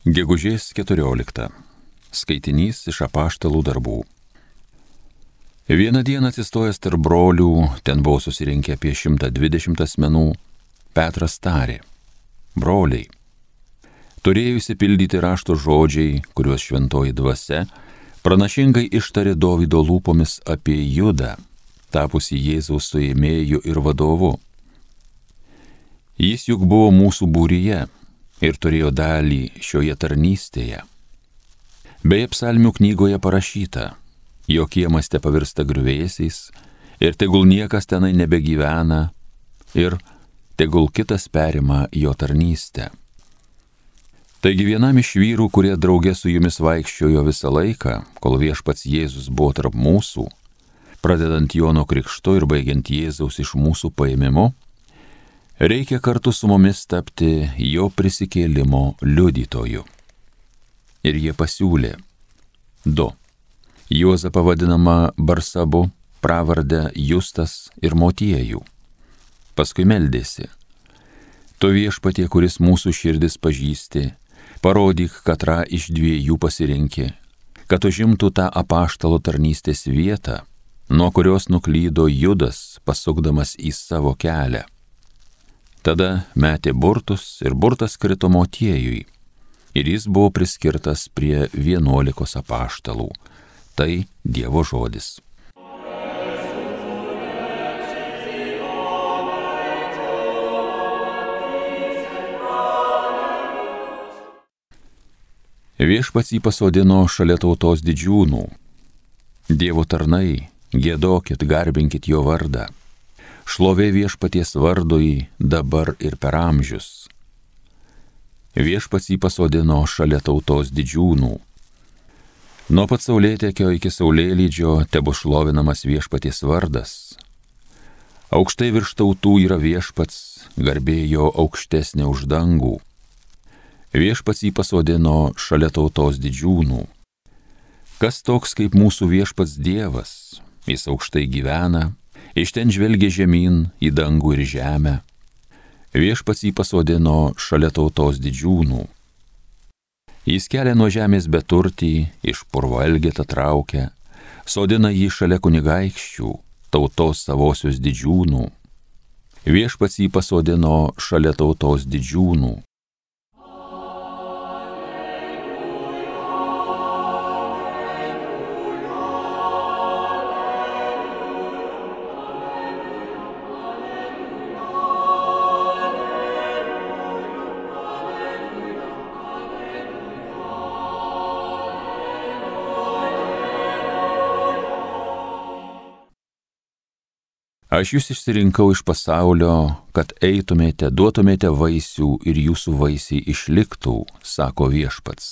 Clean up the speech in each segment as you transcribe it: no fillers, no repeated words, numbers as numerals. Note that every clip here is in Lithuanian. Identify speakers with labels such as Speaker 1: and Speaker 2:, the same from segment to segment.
Speaker 1: Gegužės 14. Skaitinys iš Apaštalų darbų. Vieną dieną atsistojęs tarp brolių, ten buvo susirinkę apie 120 asmenų, Petras tarė: broliai, turėjo įsipildyti rašto žodžiai, kuriuos šventoji dvasia pranašingai ištarė Dovydo lūpomis apie Judą, tapusi Jėzaus suėmėju ir vadovu. Jis juk buvo mūsų būryje ir turėjo dalį šioje tarnystėje. Beje, psalmių knygoje parašyta: jo kiemas te pavirsta griuvėsiais ir tegul niekas tenai nebegyvena ir tegul kitas perima jo tarnystę. Taigi vienam iš vyrų, kurie drauge su jumis vaikščiojo visą laiką, kol viešpats Jėzus buvo tarp mūsų, pradedant Jono krikštu ir baigiant Jėzaus iš mūsų paėmimu, reikia kartu su mumis tapti jo prisikėlimo liudytoju. Ir jie pasiūlė 2. Juozapą vadinamą Barsabu, pravardę Justas ir Motiejų. Paskui meldėsi: tu viešpatie, kuris mūsų širdis pažįsti, parodyk, katrą iš dviejų pasirinki, kad užimtų tą apaštalo tarnystės vietą, nuo kurios nuklydo Judas, pasukdamas į savo kelią. Tada metė burtus ir burtas krito Motiejui, ir jis buvo priskirtas prie 11 apaštalų. Tai Dievo žodis. Viešpats jį pasodino šalia tautos didžiūnų. Dievo tarnai, giedokit, garbinkit jo vardą. Šlovė viešpaties vardui dabar ir per amžius. Viešpats jį pasodino šalia tautos didžiūnų. Nuo pat saulėtekio iki saulėlydžio tebus šlovinamas viešpaties vardas. Aukštai virš tautų yra viešpats, garbė jo aukštesnė už dangų. Viešpats jį pasodino šalia tautos didžiūnų. Kas toks kaip mūsų viešpats Dievas? Jis aukštai gyvena, iš ten žvelgia žemyn į dangų ir žemę. Viešpats jį pasodino šalia tautos didžiūnų. Jis kelia nuo žemės beturtį, iš purvo elgetą traukia, sodina jį šalia kunigaikščių, tautos savosios didžiūnų. Viešpats jį pasodino šalia tautos didžiūnų. Aš jūs išsirinkau iš pasaulio, kad eitumėte, duotumėte vaisių ir jūsų vaisiai išliktų, sako viešpats.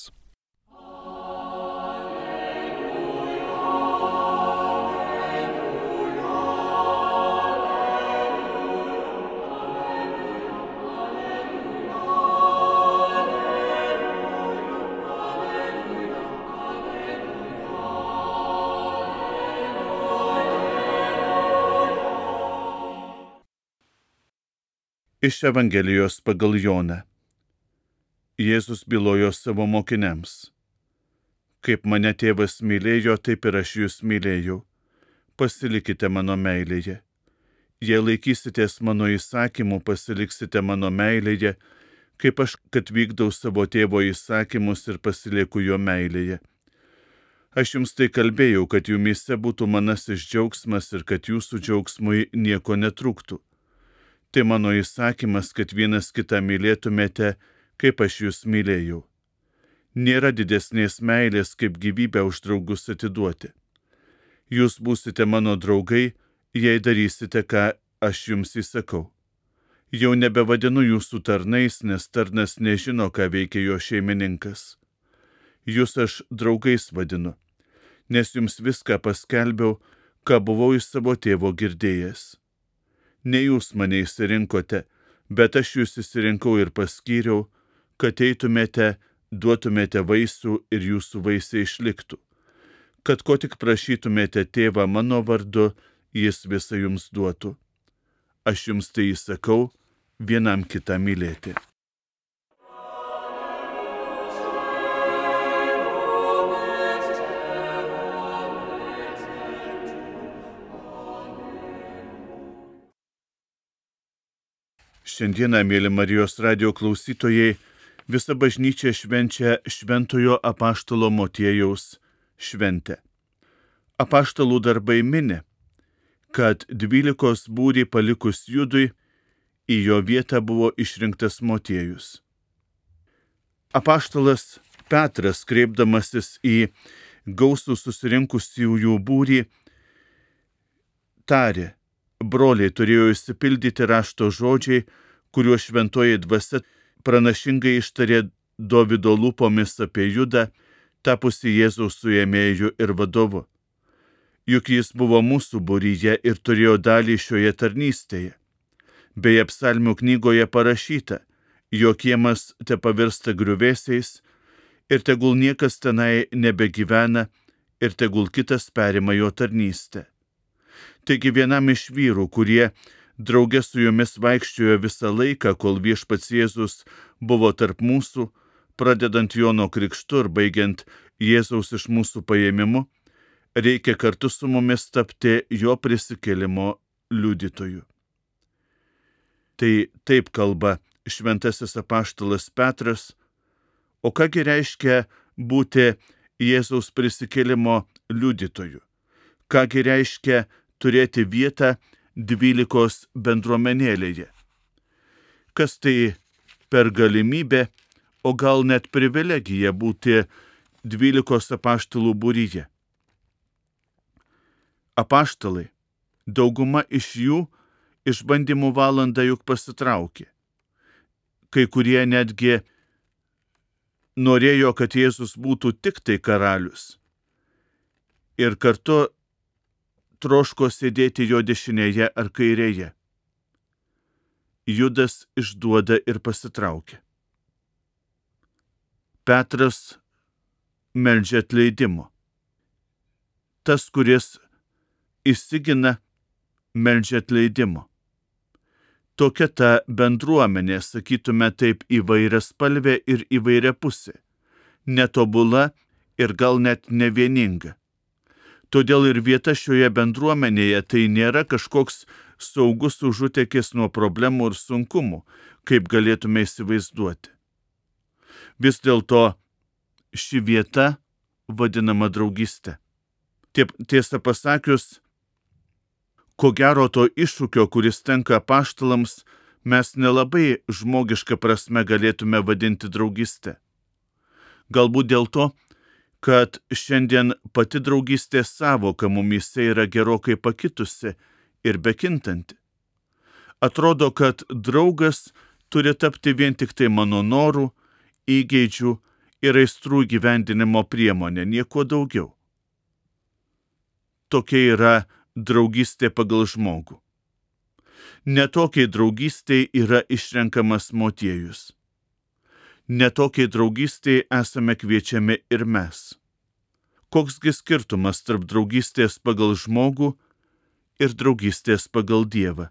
Speaker 2: Iš Evangelijos pagal Joną. Jėzus bylojo savo mokiniams: kaip mane tėvas mylėjo, taip ir aš jūs mylėjau. Pasilikite mano meilėje. Jei laikysitės mano įsakymų, pasiliksite mano meilėje, kaip aš, kad vykdau savo tėvo įsakymus ir pasilieku jo meilėje. Aš jums tai kalbėjau, kad jumyse būtų manasis džiaugsmas ir kad jūsų džiaugsmui nieko netrūktų. Tai mano įsakymas, kad vienas kitą mylėtumėte, kaip aš jūs mylėjau. Nėra didesnės meilės, kaip gyvybę už draugus atiduoti. Jūs būsite mano draugai, jei darysite, ką aš jums įsakau. Jau nebevadinu jūsų tarnais, nes tarnas nežino, ką veikia jo šeimininkas. Jūs aš draugais vadinu, nes jums viską paskelbiau, ką buvau iš savo tėvo girdėjęs. Ne jūs mane išsirinkote, bet aš jūs išsirinkau ir paskyriau, kad eitumėte, duotumėte vaisių ir jūsų vaisiai išliktų. Kad ko tik prašytumėte tėvą mano vardu, jis visą jums duotų. Aš jums tai įsakau, vienam kitą mylėti. Šiandieną, mėly Marijos radio klausytojai, visa bažnyčia švenčia Šventojo Apaštalo Motiejaus šventę. Apaštalų darbai mini, kad 12 būrį palikus Judui, į jo vietą buvo išrinktas Motiejus. Apaštalas Petras, kreipdamasis į gausų susirinkusiųjų būrį, tarė: broliai, turėjo išsipildyti rašto žodžiai, kuriuo šventoji dvasia pranašingai ištarė Dovydo lūpomis apie Judą, tapusi Jėzaus suėmėju ir vadovu. Juk jis buvo mūsų būryje ir turėjo dalį šioje tarnystėje. Beje, psalmių knygoje parašyta: jo kiemas te pavirsta griuvėsiais ir tegul niekas tenai nebegyvena ir tegul kitas perima jo tarnystę. Taigi vienam iš vyrų, kurie drauge su jomis vaikščiojo visą laiką, kol viešpats Jėzus buvo tarp mūsų, pradedant Jono krikštu ir baigiant Jėzaus iš mūsų paėmimu, reikia kartu su mumis tapti jo prisikėlimo liudytoju. Tai taip kalba šventasis apaštalas Petras. O kągi reiškia būti Jėzaus prisikėlimo liudytoju? Kągi reiškia turėti vietą 12 bendruomenėlėje? Kas tai per galimybę, o gal net privilegija būti 12 apaštalų būryje? Apaštalai, dauguma iš jų išbandymų valandą juk pasitraukė. Kai kurie netgi norėjo, kad Jėzus būtų tik tai karalius. Ir kartu troško sėdėti jo dešinėje ar kairėje. Judas išduoda ir pasitraukia. Petras meldžia atleidimo. Tas, kuris įsigina, meldžia atleidimo. Tokia ta bendruomenė, sakytume taip, įvairiaspalvė ir įvairiapusė, netobula ir gal net nevieninga. Todėl ir vieta šioje bendruomenėje tai nėra kažkoks saugus užutekis nuo problemų ir sunkumų, kaip galėtume įsivaizduoti. Vis dėlto ši vieta vadinama draugystė. Tiesą pasakius, ko gero to iššūkio, kuris tenka apaštalams, mes nelabai žmogiška prasme galėtume vadinti draugystę. Galbūt dėl to, kad šiandien pati draugystės sąvoka mumyse yra gerokai pakitusi ir bekintanti. Atrodo, kad draugas turi tapti vien tik tai mano norų, įgeidžių ir aistrų įgyvendinimo priemonė, nieko daugiau. Tokia yra draugystė pagal žmogų. Netokiai draugystėj yra išrenkamas Motiejus. Netokiai draugystėj esame kviečiami ir mes. Koksgi skirtumas tarp draugystės pagal žmogų ir draugystės pagal Dievą?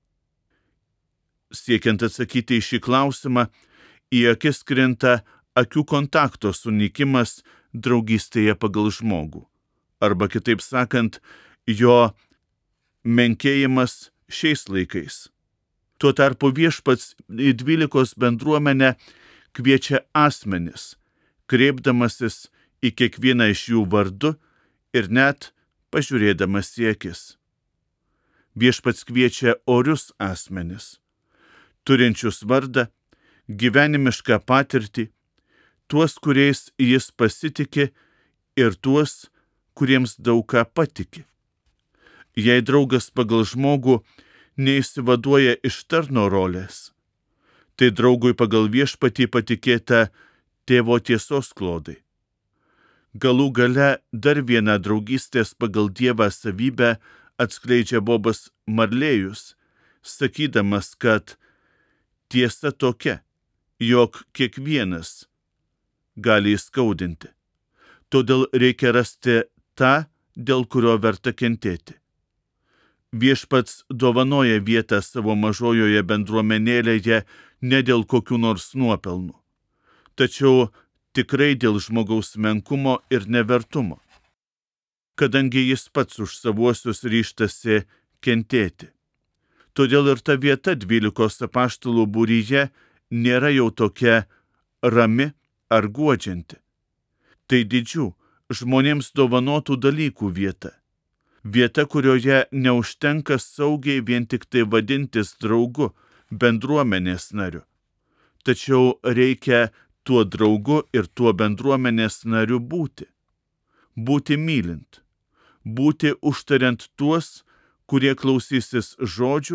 Speaker 2: Siekiant atsakyti į šį klausimą, į akis krinta akių kontakto sunykimas draugystėje pagal žmogų. Arba kitaip sakant, jo menkėjimas šiais laikais. Tuo tarpu viešpats į 12 bendruomenę kviečia asmenis, kreipdamasis į kiekvieną iš jų vardu ir net pažiūrėdamas į akis. Viešpats kviečia orius asmenis, turinčius vardą, gyvenimišką patirtį, tuos, kuriais jis pasitiki ir tuos, kuriems daug ką patiki. Jei draugas pagal žmogų neišsivaduoja iš tarno rolės, tai draugui pagal viešpatį patikėta tėvo tiesos klodai. Galų gale dar vieną draugystės pagal Dievą savybę atskleidžia Bobas Marlėjus, sakydamas, kad tiesa tokia, jog kiekvienas gali įskaudinti. Todėl reikia rasti tą, dėl kurio verta kentėti. Viešpats dovanoja vietą savo mažojoje bendruomenėlėje ne dėl kokių nors nuopelnų, tačiau tikrai dėl žmogaus menkumo ir nevertumo, kadangi jis pats už savuosius ryžtasi kentėti. Todėl ir ta vieta 12 apaštalų būryje nėra jau tokia rami ar guodžianti. Tai didžių, žmonėms dovanotų dalykų vieta. Vieta, kurioje neužtenka saugiai vien tik tai vadintis draugu, bendruomenės nariu. Tačiau reikia tuo draugu ir tuo bendruomenės nariu būti. Būti mylint. Būti užtariant tuos, kurie klausysis žodžių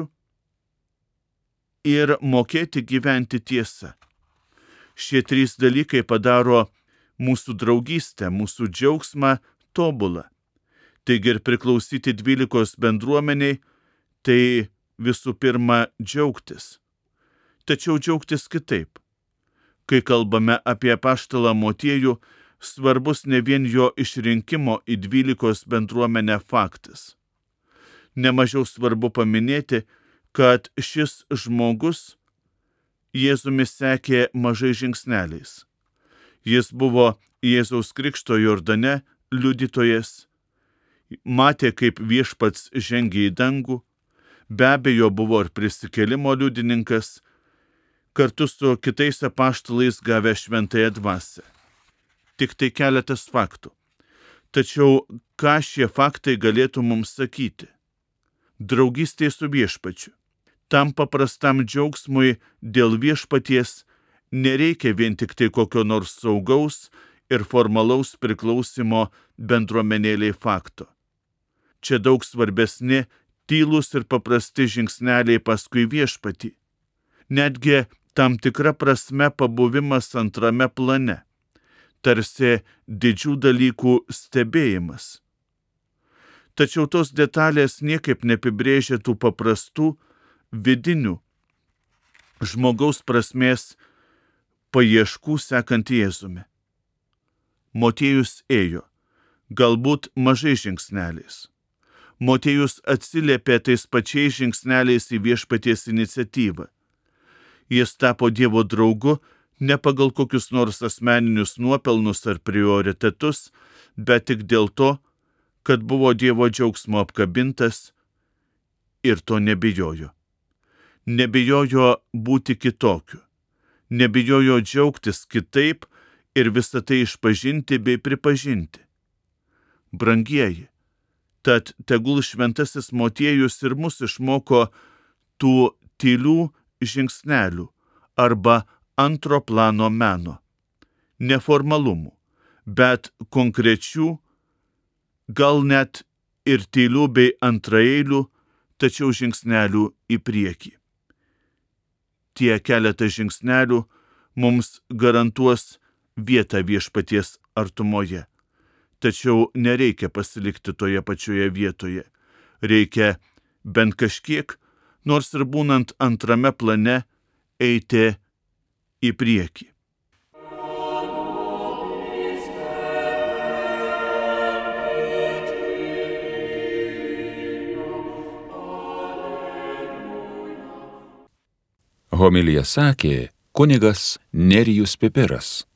Speaker 2: ir mokėti gyventi tiesą. Šie 3 dalykai padaro mūsų draugystę, mūsų džiaugsmą tobulą. Taigi ir priklausyti 12 bendruomeniai, tai visų pirma džiaugtis. Tačiau džiaugtis kitaip. Kai kalbame apie apaštalą Motiejų, svarbus ne vien jo išrinkimo į 12 bendruomenę faktas. Nemažiau svarbu paminėti, kad šis žmogus Jėzumi sekė mažai žingsneliais. Jis buvo Jėzaus Krikšto Jordane liudytojas, matė, kaip viešpats žengė į dangų, be abejo buvo ir prisikėlimo liudininkas, kartu su kitais apaštalais gavę šventąją dvasią. Tik tai keletas faktų. Tačiau ką šie faktai galėtų mums sakyti? Draugystė su viešpačiu. Tam paprastam džiaugsmui dėl viešpaties nereikia vien tik tai kokio nors saugaus ir formalaus priklausimo bendruomenėliai fakto. Čia daug svarbesni tylūs ir paprasti žingsneliai paskui viešpatį. Netgi tam tikra prasme pabuvimas antrame plane, tarsi didžių dalykų stebėjimas. Tačiau tos detalės niekaip neapibrėžia tų paprastų, vidinių žmogaus prasmės paieškų sekant Jėzumi. Motiejus ėjo, galbūt mažai žingsneliais. Motiejus atsiliepė tais pačiais žingsneliais į viešpaties iniciatyvą. Jis tapo Dievo draugu ne pagal kokius nors asmeninius nuopelnus ar prioritetus, bet tik dėl to, kad buvo Dievo džiaugsmo apkabintas ir to nebijojo. Nebijojo būti kitokiu, nebijojo džiaugtis kitaip ir visą tai išpažinti bei pripažinti. Brangieji, tad tegul šventasis Motiejus ir mus išmoko tų tylių žingsnelių arba antro plano meno, neformalumų, bet konkrečių, gal net ir tylių bei antraeilių, tačiau žingsnelių į priekį. Tie keletą žingsnelių mums garantuos vietą viešpaties artumoje. Tačiau nereikia pasilikti toje pačioje vietoje. Reikia bent kažkiek, nors ir būnant antrame plane, eiti į priekį.
Speaker 1: Homiliją sakė kunigas Nerijus Pipiras.